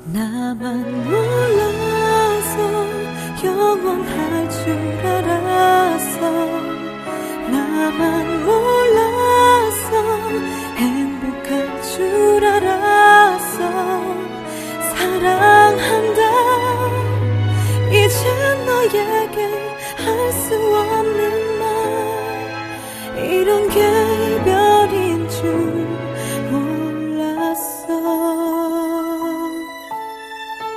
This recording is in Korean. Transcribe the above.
나만 몰라서 영원할 줄 알았어. 나만 몰라서 행복할 줄 알았어. 사랑한다 이젠 너에게 할 수 없는 말 이런 게